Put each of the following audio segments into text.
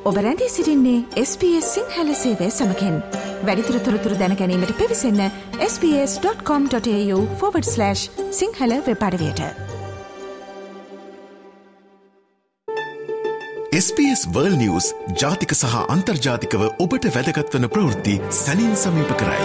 ඔබ රැඳී සිටින්නේ SBS සිංහල සේවය සමගින්. වැඩිදුර තොරතුරු දැන ගැනීමට පිවිසන්න sbs.com.au/සිංහල වෙබ් අඩවියට. SBS World News ජාතික සහ අන්තර්ජාතිකව ඔබට වැදගත් වන ප්‍රවෘත්ති සැනින් සමීප කරයි.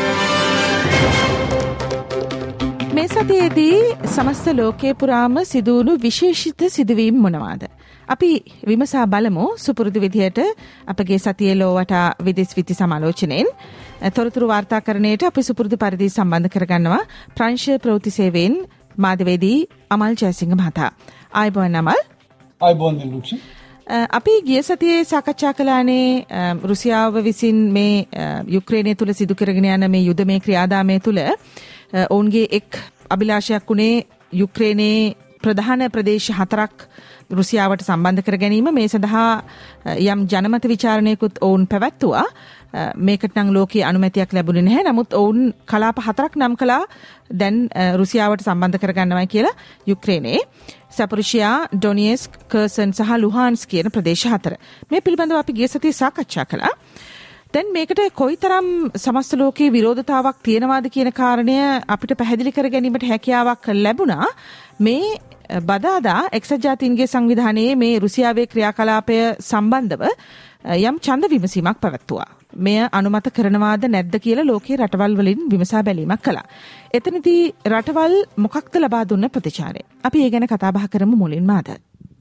මේ සතියේදී සමස්ත ලෝකයේ පුරාම සිදුවුණු විශේෂිත සිදුවීම් මොනවාද? අපි විමසා බලමු සුපුරුදු විදියට අපගේ සතියේ ලෝවටා විදේශ විත්ති සමාලෝචනයෙන් තොරතුරු වාර්තාකරණයට අපි සුපුරුදු පරිදි සම්බන්ධ කරගන්නවා ප්‍රංශ ප්‍රවෘත්ති සේවයෙන් මාධ්‍යවේදී අමල් ජයසිංහ මහතා. ආයුබෝවන් අමල්. ආයුබෝවන් දිලුක්ෂි. අපි ගිය සතියේ සාකච්ඡා කළානේ රුසියාව විසින් මේ යුක්‍රේනය තුල සිදු කරගෙන යන මේ යුදමය ක්‍රියාදාමය තුල ඔවුන්ගේ එක් අභිලාෂයක් වුණේ යුක්‍රේනයේ ප්‍රධාන ප්‍රදේශ 4ක් රුසියාවට සම්බන්ධ කර ගැනීම. මේ සඳහා යම් ජනමත විචාරණයකුත් ඔවුන් පැවැත්තුවා. මේකට නම් ලෝකයේ අනුමැතියක් ලැබුණේ නැහැ. නමුත් ඔවුන් කලාප 4ක් නම් කළා දැන් රුසියාවට සම්බන්ධ කරගන්නවයි කියලා යුක්‍රේනයේ. සැපොරිෂියා, ඩොනියස්ක්, කර්සන් සහ ලුහාන්ස්ක් කියන ප්‍රදේශ 4. මේ පිළිබඳව අපි ගිය සතියේ සාකච්ඡා කළා. දැන් මේකට කොයිතරම් සමස්ත ලෝකයේ විරෝධතාවක් තියෙනවාද කියන කාරණය අපිට පැහැදිලි කර ගැනීමට හැකියාවක් ලැබුණා. මේ බදාදා එක්සත් ජාතීන්ගේ සංවිධානයේ මේ රුසියාවේ ක්‍රියාකලාපය සම්බන්ධව යම් ඡන්ද විමසීමක් පැවැත්තුවා. මෙය අනුමත කරනවාද නැද්ද කියලා ලෝකයේ රටවල් වලින් විමසා බැලීමක් කළා. එතනදී රටවල් මොකක්ද ලබා දුන්න ප්‍රතිචාරය? අපි ඒ ගැන කතා බහ කරමු මුලින්ම අද.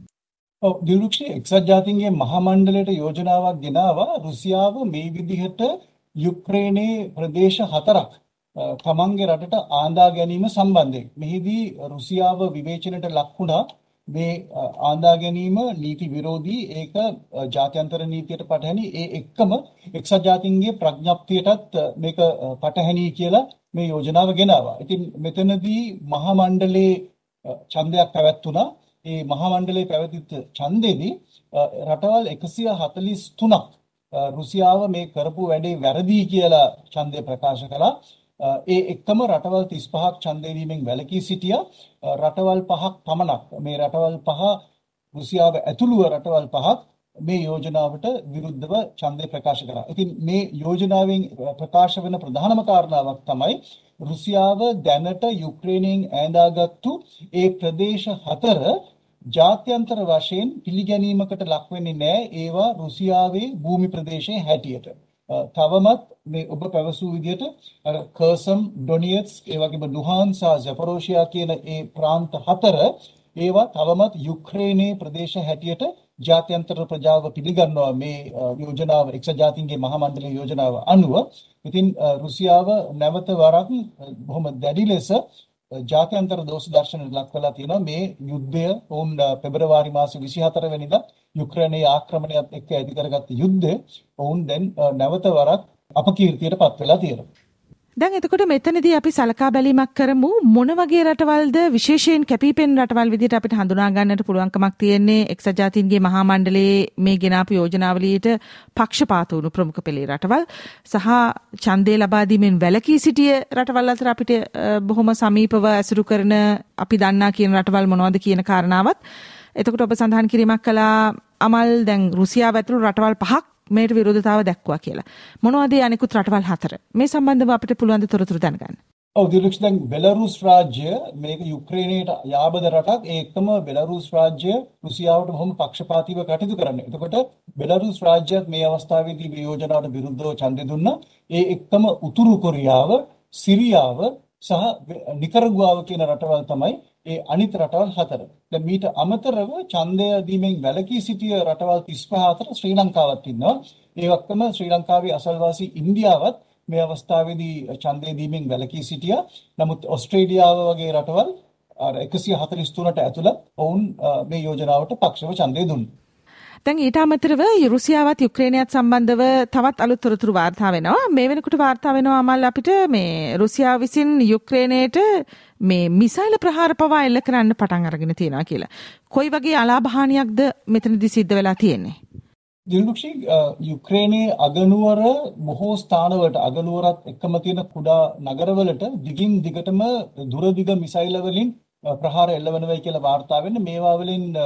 දිලුක්ෂි එක්සත් ජාතීන්ගේ මහා මණ්ඩලයට යෝජනාවක් ගෙනාවා රුසියාව මේ විදිහට යුක්‍රේනයේ ප්‍රදේශ 4ක් තමන්ගේ රටට ආඳා ගැනීම සම්බන්ධයෙන්. මෙහිදී රුසියාව විවේචනයට ලක් වුණා. මේ ආඳා ගැනීම නීති විරෝධී, ඒක ජාත්‍යන්තර නීතියට පටහැනි. ඒ එක්කම එක්සත් ජාතීන්ගේ ප්‍රඥප්තියටත් මේක පටහැනි කියලා මේ යෝජනාව ගෙනාවා. ඉතින් මෙතනදී මහා මණ්ඩලයේ ඡන්දයක් පැවැත්තුණා. ඒ මහා මණ්ඩලයේ පැවතිච්ච ඡන්දෙදී රටවල් 143ක් රුසියාව මේ කරපු වැඩේ වැරදි කියලා ඡන්දය ප්‍රකාශ කළා. ඒ එක්කම රටවල් 35ක් ඡන්දය දීමෙන් වැළකී සිටියා. රටවල් 5ක් පමණක්, මේ රටවල් 5 රුසියාව ඇතුළුව රටවල් 5ක් මේ යෝජනාවට විරුද්ධව ඡන්දය ප්‍රකාශ කළා. ඉතින් මේ යෝජනාවෙන් ප්‍රකාශ වෙන ප්‍රධානම කාරණාවක් තමයි රුසියාව දැනට යුක්‍රේනයෙන් ඈඳාගත්තු ඒ ප්‍රදේශ 4 ජාත්‍යන්තර වශයෙන් පිළිගැනීමකට ලක් වෙන්නේ නැහැ. ඒවා රුසියාවේ භූමි ප්‍රදේශයේ හැටියට. තවමත් මේ ඔබ පැවසූ විදිහට කර්සන්, ඩොනියත්ස්ක්, ඒ වගේම ලුහාන්ස්ක් සහ සැපොරිෂියා කියන ඒ ප්‍රාන්ත 4 ඒවා තවමත් යුක්‍රේනයේ ප්‍රදේශ හැටියට ජාත්‍යන්තර ප්‍රජාව පිළිගන්නවා මේ යෝජනාව, එක්සත් ජාතීන්ගේ මහා මණ්ඩලයේ යෝජනාව අනුව. ඉතින් රුසියාව නැවත වරක් බොහොම දැඩි ලෙස ජාත්‍යන්තර දෝෂ දර්ශනයට ලක් වෙලා තියෙනවා. මේ යුද්ධය වුන් පෙබරවාරි මාසේ 24 වෙනිදා යුක්‍රේනයේ ආක්‍රමණයත් එක්ක ඇති කරගත්ත යුද්ධය වුන් දැන් නැවත වරක් අපකීර්තියට පත් වෙලා තියෙනවා. දැන් එතකොට මෙතනදී අපි සලකා බැලීමක් කරමු මොන වගේ රටවල්ද විශේෂයෙන් කැපිපෙන රටවල් විදිහට අපිට හඳුනා ගන්නට පුළුවන්කමක් තියෙන්නේ එක්සත් ජාතීන්ගේ මහා මණ්ඩලයේ මේ ගෙනාපු යෝජනාවලියට පක්ෂපාත වුණු ප්‍රමුඛ පෙළේ රටවල් සහ ඡන්දය ලබා දීමෙන් වැළකී සිටිය රටවල් අතර අපිට බොහොම සමීපව ඇසුරු කරන අපි දන්නා කියන රටවල් මොනවද කියන කාරණාවත් එතකොට ඔබ සඳහන් කිරීමක් කළා අමල්. දැන් රුසියාව ඇතුළු රටවල් 5ක් මේට විරෝධතාව දැක්වුවා කියලා. මොනවද අනිකුත් රටවල් 4? මේ සම්බන්ධව අපිට පුළුවන් ද තොරතුරු දැනගන්න? දිලුක්ෂි, දැන් බෙලාරුස් රාජ්‍ය මේක යුක්‍රේනයට යාබද රටක්. ඒ එක්කම බෙලාරුස් රාජ්‍ය රුසියාවට බොහොම පක්ෂපාතීව කටයුතු කරන්නේ. එතකොට බෙලාරුස් රාජ්‍යත් මේ අවස්ථාවේදී මේ යෝජනාවට විරුද්ධව ඡන්දය දුන්නා. ඒ එක්කම උතුරු කොරියාව, සිරියාව සහ නිකරගුවාව කියන රටවල් තමයි ඒ අනිත් රටවල් 4. දැන් මීට අමතරව ඡන්දය දීමෙන් වැළකී සිටිය රටවල් 35 අතර ශ්‍රී ලංකාවත් ඉන්නවා. ඒ වගේම ශ්‍රී ලංකාවේ අසල්වාසී ඉන්දියාවත් මේ අවස්ථාවේදී ඡන්දය දීමෙන් වැළකී සිටියා. නමුත් ඕස්ට්‍රේලියාව වගේ රටවල් 143ට ඇතුළත් ඔවුන් මේ යෝජනාවට පක්ෂව ඡන්දය දුන්නා. දැන් ඊට අමතරව රුසියාවත් යුක්‍රේනයත් සම්බන්ධව තවත් අලුත් තොරතුරු වාර්තා වෙනවා. මේ වෙනකොට වාර්තා වෙනවා අමල් අපිට මේ රුසියාව විසින් යුක්‍රේනයට මේ මිසයිල් ප්‍රහාර පවා එල්ල කරන්න පටන් අරගෙන තියෙනවා කියලා. කොයි වගේ අලාභහානියක්ද මෙතනදී සිද්ධ වෙලා තියෙන්නේ? දිලුක්ෂි, යුක්‍රේනයේ අගනුවර බොහෝ ස්ථානවලට අගනුවරත් එක්කම තියෙන කුඩා නගරවලට දිගින් දිගටම දුරදිග මිසයිල් වලින් ප්‍රහාර එල්ලවනවයි කියලා වාර්තා වෙන්නේ. මේවා වලින්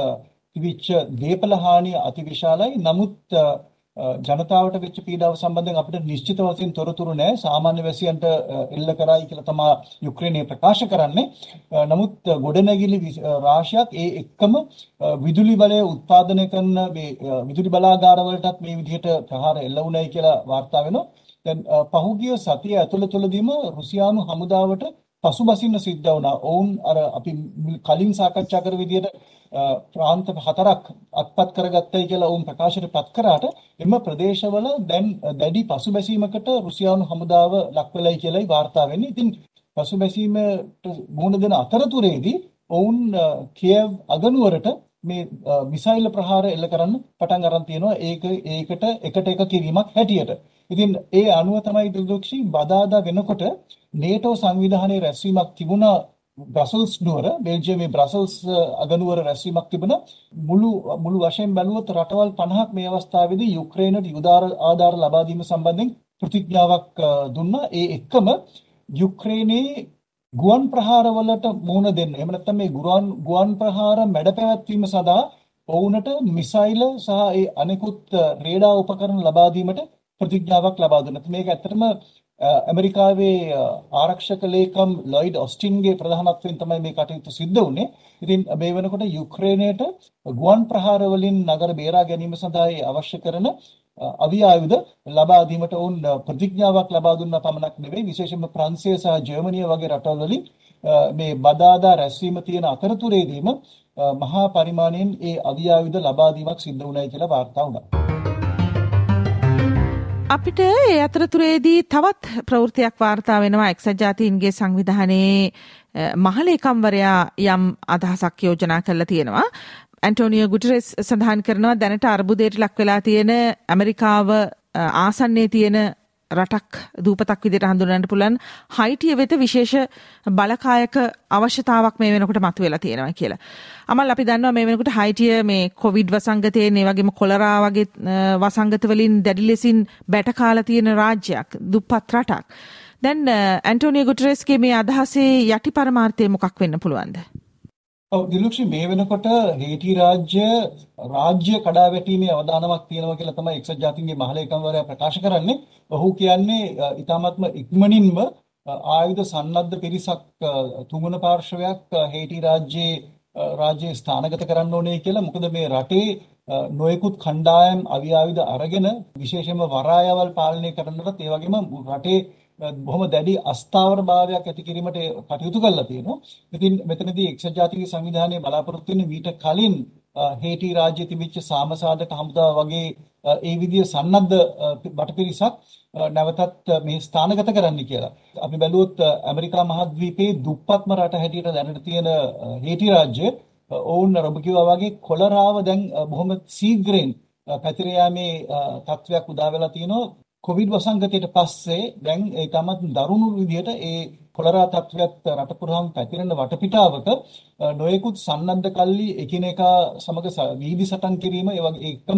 තිබිච්ච දේපල හානිය අතිවිශාලයි. නමුත් ජනතාවට වෙච්ච පීඩාව සම්බන්ධයෙන් අපිට නිශ්චිත වශයෙන් තොරතුරු නැහැ. සාමාන්‍ය වැසියන්ට එල්ල කරයි කියලා තමයි යුක්‍රේනය ප්‍රකාශ කරන්නේ. නමුත් ගොඩනැගිලි රාශියක් ඒ එක්කම විදුලි බලය උත්පාදනය කරන මේ විදුලි බලාගාර වලටත් මේ විදිහට ප්‍රහාර එල්ල වුණයි කියලා වාර්තා වෙනවා. දැන් පහුගිය සතිය ඇතුළතදීම රුසියානු හමුදාවට පසුබසින්න සිද්ධ වුණා. ඔවුන් අර අපි කලින් සාකච්ඡා කර විදිහට ප්‍රාන්ත 4ක් අත්පත් කරගත්තයි කියලා ඔවුන් ප්‍රකාශයට පත් කරාට එම ප්‍රදේශවල දැන් දැඩි පසුබැසීමකට රුසියානු හමුදාව ලක් වෙලයි කියලායි වාර්තා වෙන්නේ. ඉතින් පසුබැසීමට මුහුණ දෙන අතරතුරේදී ඔවුන් කියෙව් අගනුවරට මේ මිසයිල් ප්‍රහාර එල්ල කරන්න පටන් අරන් තියෙනවා. ඒකට එක කිරීමක් හැටියට. ඉතින් ඒ අනුව තමයි දුක්ෂී බදාදා වෙනකොට නේටෝ සංවිධානයේ රැස්වීමක් තිබුණා බ්‍රසල්ස් නුවර, බෙල්ජියමේ බ්‍රසල්ස් අගනුවර රැස්වීමක් තිබුණා. මුළු වශයෙන් බැලුවොත් රටවල් 50ක් මේ අවස්ථාවේදී යුක්‍රේනට යුද ආධාර ලබා දීම සම්බන්ධයෙන් ප්‍රතිඥාවක් දුන්නා. ඒ එක්කම යුක්‍රේනයේ ගුවන් ප්‍රහාරවලට මුහුණ දෙන්න. එහෙම නැත්නම් මේ ගුවන් ප්‍රහාර මැඩ පැවැත්වීම සඳහා ඔවුන්ට මිසයිල් සහ ඒ අනෙකුත් රේඩාර් උපකරණ ලබා දීමට ප්‍රතිඥාවක් ලබා දුන්නා. මේක ඇත්තටම ඇමරිකාවේ ආරක්ෂක ලේකම් ලොයිඩ් ඔස්ටින්ගේ ප්‍රධානත්වයෙන් තමයි මේ කටයුතු සිද්ධ වුණේ. ඉතින් මේ වෙනකොට යුක්‍රේනයට ගුවන් ප්‍රහාර වලින් නගර බේරා ගැනීම සඳහා අවශ්‍ය කරන අවි ආයුධ ලබා දීමට ඔවුන් ප්‍රතිඥාවක් ලබා දුන්නා පමණක් නෙවෙයි, විශේෂයෙන්ම ප්‍රංශය සහ ජර්මනිය වගේ රටවල් වලින් මේ බදාදා රැස්වීම තියෙන අතරතුරේදීම මහා පරිමාණයෙන් ඒ අවි ආයුධ ලබා දීමක් සිද්ධ වුණයි කියලා වාර්තා වුණා. අපිට ඒ අතරතුරේදී තවත් ප්‍රවෘත්තියක් වාර්තා වෙනවා. එක්සත් ජාතීන්ගේ සංවිධානයේ මහලේකම්වරයා යම් අදහසක් යෝජනා කරලා තියෙනවා. ඇන්ටෝනියෝ ගුටරෙස් සඳහන් කරනවා දැනට අර්බුදයට ලක් වෙලා තියෙන ඇමරිකාව ආසන්නයේ තියෙන රටක් දූපතක් විදිහට හඳුන්වන්න පුළුවන් හයිටිය වෙත විශේෂ බලකායක අවශ්‍යතාවක් මේ වෙනකොට මතුවලා තියෙනවා කියලා. අමල් අපි දන්නවා මේ වෙනකොට හයිටිය මේ කොවිඩ් වසංගතයෙන් ඒ වගේම කොලරා වගේ වසංගත වලින් දැඩි ලෙසින් බැට කාලා තියෙන රාජ්‍යයක්, දුප්පත් රටක්. දැන් ඇන්ටෝනියෝ ගුටරෙස්ගේ මේ අදහසේ යටි පරමාර්ථය මොකක් වෙන්න පුළුවන්ද? දිලුක්ෂි මේ වෙනකොට හේටි රාජ්‍ය කඩාවැටීමේ අවදානමක් තියෙනවා කියලා තමයි එක්සත් ජාතීන්ගේ මහලේකම්වරයා ප්‍රකාශ කරන්නේ. ඔහු කියන්නේ ඊටාත්ම ඉක්මනින්ම ආයුධ සන්නද්ධ පිරිසක් තුන්වන පාර්ශවයක් හේටි රාජ්‍යයේ ස්ථානගත කරන්න ඕනේ කියලා. මොකද මේ රටේ නොයෙකුත් කණ්ඩායම් අවි ආයුධ අරගෙන විශේෂයෙන්ම වරායවල් පාලනය කරන්නටත් ඒ වගේම රටේ බොහොම දැඩි අස්ථාවර භාවයක් ඇති කිරීමට කටයුතු කරලා තියෙනවා. ඉතින් මෙතනදී එක්සත් ජාතික සංවිධානයේ බලාපොරොත්තු වෙන මීට කලින් හේටි රාජ්‍යයේ තිබිච්ච සාමසාධක හමුදාව වගේ ඒ විදිය සන්නද්ධ බටපිරිසක් නැවතත් මේ ස්ථානගත කරන්න කියලා. අපි බැලුවොත් ඇමරිකා මහද්වීපයේ දුප්පත්ම රට හැටියට දැනට තියෙන හේටි රාජ්‍ය ඔවුන් රොබ කිව්වා වගේ කොලරාව දැන් බොහොම ශීඝ්‍රයෙන් පැතිර යාමේ තත්ත්වයක් උදා වෙලා තිනවා. කොවිඩ් වසංගතයට පස්සේ දැන් ඒ තමත් දරුණු විදිහට ඒ කොලරා තත්ත්වයක් රට පුරාම පැතිරෙන වටපිටාවක නොයෙකුත් සන්නද්ධ කල්ලි එකිනෙකා සමග වීදි සටන් කිරීම ඒ වගේ එකම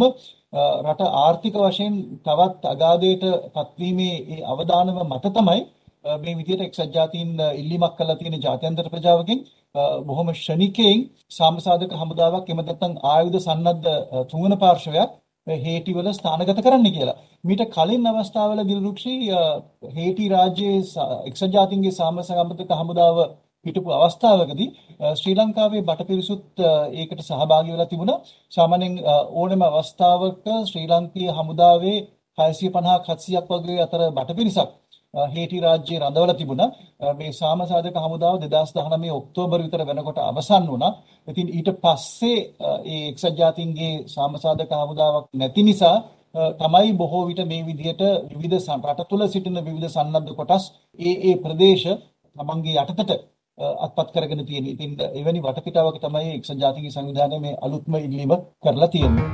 රට ආර්ථික වශයෙන් තවත් අගාධයට පත්වීමේ ඒ අවදානම මත තමයි මේ විදිහට එක්සත් ජාතීන් ඉල්ලීමක් කළා තියෙන ජාත්‍යන්තර ප්‍රජාවකින් බොහොම ශනිකයෙන් සාමසාධක හමුදාවක් එමෙ නැත්නම් ආයුධ සන්නද්ධ තුන්වන පාර්ශවයක් හේටි වල ස්ථානගත කරන්න කියලා. මීට කලින් අවස්ථාවල දිලුක්ෂි හේටි රාජ්‍යයේ එක්සත් ජාතීන්ගේ සාමසාධක හමුදාව පිටපු අවස්ථාවකදී ශ්‍රී ලංකාවේ බටපිරිසුත් ඒකට සහභාගී වෙලා තිබුණා. සාමාන්‍යයෙන් ඕනෑම අවස්ථාවක ශ්‍රී ලංකීය හමුදාවේ 650ක් 700ක් වගේ අතර බටපිරිසක් හේටි රාජ්‍යයේ රඳවලා තිබුණා. මේ සාමසාධක හමුදාව 2019 ඔක්තෝබර් විතර වෙනකොට අවසන් වුණා. ඉතින් ඊට පස්සේ ඒ එක්සත් ජාතීන්ගේ සාමසාධක හමුදාවක් නැති නිසා තමයි බොහෝ විට මේ විදිහට විවිධ රට තුළ සිටින විවිධ සන්නද්ධ කොටස් ඒ ප්‍රදේශ තමන්ගේ යටතට අත්පත් කරගෙන තියෙන. ඉතින් එවැනි වටපිටාවක තමයි එක්සත් ජාතීන්ගේ සංවිධානය මේ අලුත්ම ඉල්ලීම කරලා තියෙන්නේ.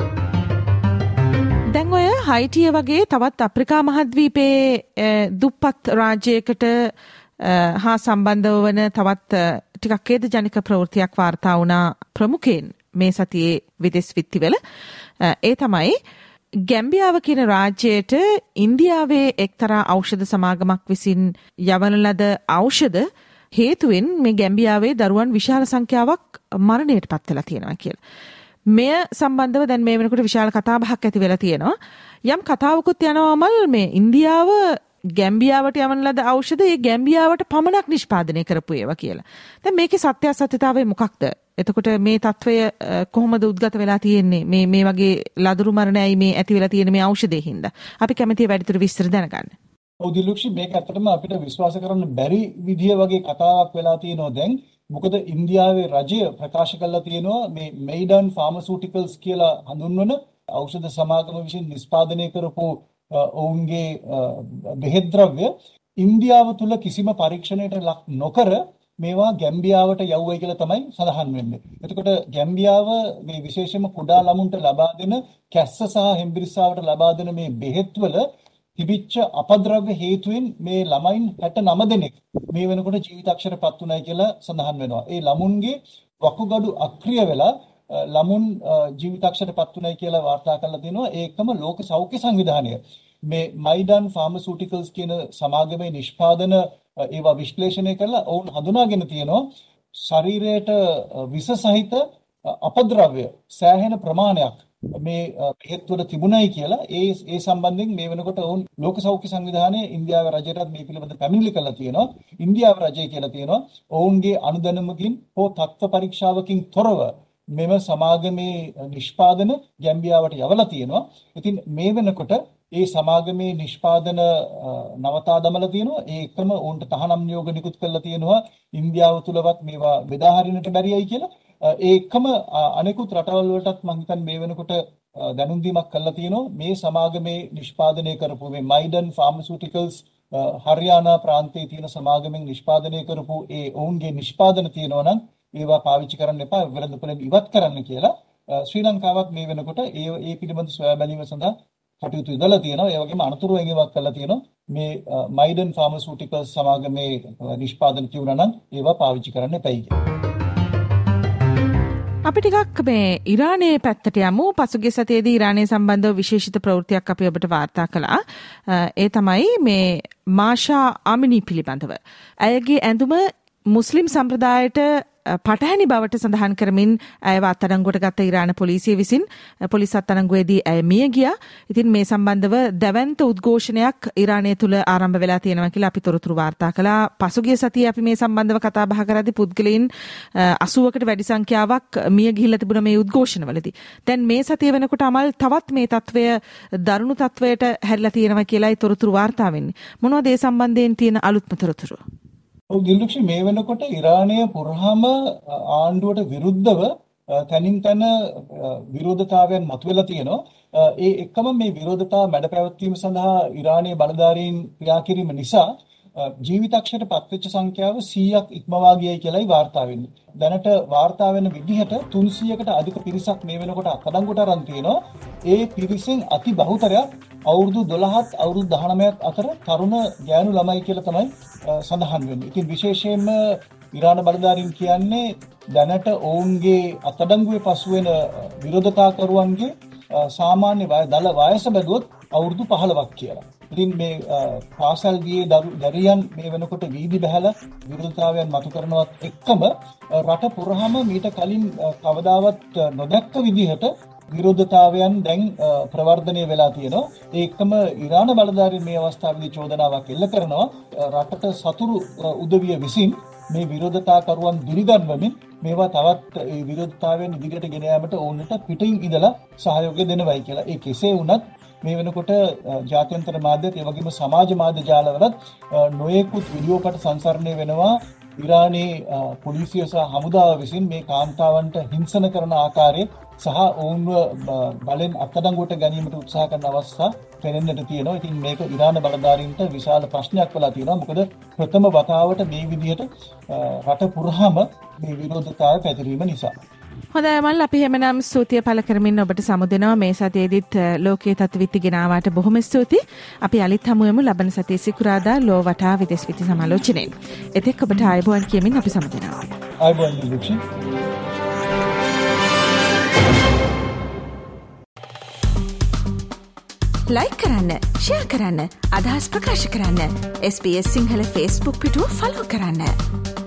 දැන් ඔය හයිටිය වගේ තවත් අප්‍රිකා මහද්වීපයේ දුප්පත් රාජ්‍යයකට හා සම්බන්ධව වන තවත් ටිකක් ඛේදජනක ප්‍රවෘත්තියක් වාර්තා වුණා ප්‍රමුඛයෙන් මේ සතියේ විදෙස් විත්තිවල. ඒ තමයි ගැම්බියාව කියන රාජ්‍යයට ඉන්දියාවේ එක්තරා ඖෂධ සමාගමක් විසින් යවන ලද ඖෂධ හේතුවෙන් මේ ගැම්බියාවේ දරුවන් විශාල සංඛ්‍යාවක් මරණයට පත් වෙලා තියෙනවා කියලා. මෙය සම්බන්ධව දැන් මේ වෙනකොට විශාල කතාබහක් ඇති වෙලා තියෙනවා. යම් කතාවකුත් යනවා මල් මේ ඉන්දියාව ගැම්බියාවට යවන ලද ඖෂධ ඒ ගැම්බියාවට පමණක් නිෂ්පාදනය කරපු ඒවා කියලා. දැන් මේකේ සත්‍යාසත්‍යතාවය මොකක්ද? එතකොට මේ තත්වය කොහොමද උද්ගත වෙලා තියෙන්නේ? මේ වගේ ලදරු මරණයයි මේ ඇති වෙලා තියෙන මේ ඖෂධයෙන් හින්දා. අපි කැමතියි වැඩිදුර විස්තර දැනගන්න. ඔව් දිලුක්ෂි මේක ඇත්තටම අපිට විශ්වාස කරන්න බැරි විදිය වගේ කතාවක් වෙලා තියෙනවා දැන්. මොකද ඉන්දියාවේ රජය ප්‍රකාශ කළා තියෙනවා මේ මෙයිඩන් ෆාමසිටිකල්ස් කියලා හඳුන්වන ඖෂධ සමාගම විසින් නිෂ්පාදනය කරපු ඔවුන්ගේ බෙහෙත් ද්‍රව්‍ය ඉන්දියාව තුල කිසිම පරීක්ෂණයකට ලක් නොකර මේවා ගැම්බියාවට යවුවයි කියලා තමයි සඳහන් වෙන්නේ. එතකොට ගැම්බියාව මේ විශේෂයෙන්ම කුඩා ළමුන්ට ලබා දෙන කැස්ස සහ හෙම්බිරිස්සාවට ලබා දෙන මේ බෙහෙත් වල තිබිච්ච අපද්‍රව්‍ය හේතුවෙන් මේ ළමයින් 69 දෙනෙක් මේ වෙනකොට ජීවිතක්ෂරපත් උනායි කියලා සඳහන් වෙනවා. ඒ ළමුන්ගේ වකුගඩු අක්‍රිය වෙලා ළමුන් ජීවිතක්ෂරපත් උනායි කියලා වාර්තා කරලා තිනවා. ඒකම ලෝක සෞඛ්‍ය සංවිධානය මේ මයිඩන් ෆාමසිටිකල්ස් කියන සමාගමේ නිෂ්පාදන ඒවා විශ්ලේෂණය කරලා ඔවුන් හඳුනාගෙන තියෙනවා ශරීරයට විස සහිත අපද්‍රව්‍ය සෑහෙන ප්‍රමාණයක් මේ බෙහෙත් වල තිබුණයි කියලා ඒ සම්බන්ධයෙන් මේ වෙනකොට ඔවුන් ලෝක සෞඛ්‍ය සංවිධානයේ ඉන්දියාවේ රජයටත් මේ පිළිබඳ පැමිණිලි කළා තියෙනවා. ඉන්දියාවේ රජය කියලා තියෙනවා ඔවුන්ගේ අනුදැනුමකින් හෝ තත්ත්ව පරීක්ෂාවකින් තොරව මෙම සමාගමේ නිෂ්පාදන ගැම්බියාවට යවලා තියෙනවා. ඉතින් මේ වෙනකොට ඒ සමාගමේ නිෂ්පාදන නවතා දමලා තියෙනවා. ඒ එකම උන්ට තහනම් නියෝග නිකුත් කරලා තියෙනවා ඉන්දියාව තුලවත් මේවා බෙදා හරින්නට බැරියයි කියලා. ඒ එකම අනෙකුත් රටවල් වලටත් මම හිතන්නේ මේ වෙනකොට දැනුම් දීමක් කරලා තියෙනවා. මේ සමාගමේ නිෂ්පාදනය කරපු මේ මයිඩන් ෆාමසිටිකල්ස් හරියානා ප්‍රාන්තයේ තියෙන සමාගමෙන් නිෂ්පාදනය කරපු ඒ ඔවුන්ගේ නිෂ්පාදන තියෙනවා නම් ඒවා පාවිච්චි කරන්න එපා, වෙළඳපොළෙන් ඉවත් කරන්න කියලා ශ්‍රී ලංකාවත් මේ වෙනකොට ඒ පිළිබඳ සොයා බැලීම සඳහා කටයුතු ඉදලා තියෙනවා. ඒ වගේම අනතුරු වැගීමක් කරලා තියෙනවා. මේ මයිඩන් ෆාමසිටිකල්ස් සමාගමේ නිෂ්පාදන තියුණා නම් ඒවා පාවිච්චි කරන්න එපයි කියලා. අපි ටිකක් මේ ඉරානයේ පැත්තට යමු. පසුගිය සතියේදී ඉරානය සම්බන්ධව විශේෂිත ප්‍රවෘත්තියක් අපි ඔබට වාර්තා කළා. ඒ තමයි මේ මාෂා අමිනි පිළිබඳව. ඇයගේ ඇඳුම මුස්ලිම් සම්ප්‍රදායට පටහැනි බවට සඳහන් කරමින් ඇයව අත්අඩංගුවට ගත්ත ඉරාන පොලිසිය විසින් පොලිස් අත්අඩංගුවේදී ඇය මිය ගියා. ඉතින් මේ සම්බන්ධව දැවැන්ත උද්ඝෝෂණයක් ඉරානය තුල ආරම්භ වෙලා තියෙනවා කියලා අපි තොරතුරු වාර්තා කළා. පසුගිය සතියේ අපි මේ සම්බන්ධව කතා බහ කරද්දී පුද්ගලයන් 80කට වැඩි සංඛ්‍යාවක් මිය ගිහිල්ලා තිබුණ මේ උද්ඝෝෂණවලදී. දැන් මේ සතිය වෙනකොට අමල් තවත් මේ තත්වය දරුණු තත්වයට හැරිලා තියෙනවා කියලායි තොරතුරු වාර්තා වෙන්නේ. මොනවද ඒ සම්බන්ධයෙන් තියෙන අලුත්ම තොරතුරු? ඔව් දිලුක්ෂි මේ වෙනකොට ඉරානය පුරාම ආණ්ඩුවට විරුද්ධව තනින් තන විරෝධතාවයන් මතුවලා තියෙනවා. ඒ එක්කම මේ විරෝධතාව මැඩ පැවැත්වීම සඳහා ඉරානයේ බලධාරීන් ක්‍රියා කිරීම නිසා ජීවිතක්ෂයට පත්වෙච්ච සංඛ්‍යාව 100ක් ඉක්මවා ගියයි කියලායි වාර්තා වෙන්නේ. දැනට වාර්තා වෙන විදිහට 300කට අධික පිරිසක් මේ වෙනකොට අත්අඩංගුවට අරන් තියෙනවා. ඒ පිරිසෙන් අති බහුතරයක් අවුරුදු 12ත් අවුරුදු 19ත් අතර තරුණ ගෑනු ළමයි කියලා තමයි සඳහන් වෙන්නේ. ඉතින් විශේෂයෙන්ම ඉරාන බලධාරීන් කියන්නේ දැනට ඔවුන්ගේ අත්අඩංගුවේ පසු වෙන විරෝධතාකරුවන්ගේ සාමාන්‍ය දල වයස බැලුවොත් අවුරුදු 15ක් කියලා. ඉතින් මේ පාසල් ගියේ දරුවන් මේ වෙනකොට වීදි බහැලා විරෝධතාවයන් මතු කරනවත් එක්කම රට පුරාම මීට කලින් කවදාවත් නොදැක්ක විදිහට විරෝධතාවයන් දැන් ප්‍රවර්ධනය වෙලා තියෙනවා. ඒකම ඉරාන බලධාරීන් මේ අවස්ථාවේදී චෝදනාවක් එල්ල කරනවා රටට සතුරු උදවිය විසින් මේ විරෝධතාකරුවන් දිරිගන්වමින් මේවා තවත් ඒ විරෝධතාවයන් ඉදිරියට ගෙන යාමට ඕනට පිටින් ඉඳලා සහයෝගය දෙනවයි කියලා. ඒ කෙසේ වුණත් මේ වෙනකොට ජාත්‍යන්තර මාධ්‍යත් ඒ වගේම සමාජ මාධ්‍ය ජාලවලත් නොයෙකුත් වීඩියෝකට සංසරණය වෙනවා ඉරානයේ පොලිසිය සහ හමුදාව විසින් මේ කාන්තාවන්ට හිංසන කරන ආකාරය සහ ඔවුන්ව බලෙන් අත්අඩංගුවට ගැනීමට උත්සාහ කරන අවස්ථා පෙනෙන්නට තියෙනවා. ඉතින් මේක ඉරාන බලධාරීන්ට විශාල ප්‍රශ්නයක් වෙලා තියෙනවා. මොකද ප්‍රථම වතාවට මේ විදිහට රට පුරාම මේ විරෝධතාවය පැතිරීම නිසා. හොඳයි මල් අපි හැමනම් ස්තුතිය පළ කරමින් ඔබට සමුදෙනවා. මේ සතියේදීත් ලෝකයේ තත්විති ගෙනාවට බොහොම ස්තුතියි. අපි අලිත් හමු වෙමු ලබන සතියේ සිකුරාදා ලෝ වටා විදේශ විති සමාලෝචනයෙන්. එතෙක් ඔබට ආයුබෝවන් කියමින් අපි සමුදෙනවා. ආයුබෝවන් දිලුක්ෂි. ලයික් කරන්න, ෂෙයා කරන්න, අදහස් ප්‍රකාශ කරන්න. SBS සිංහල Facebook පිටුව ෆලෝ කරන්න.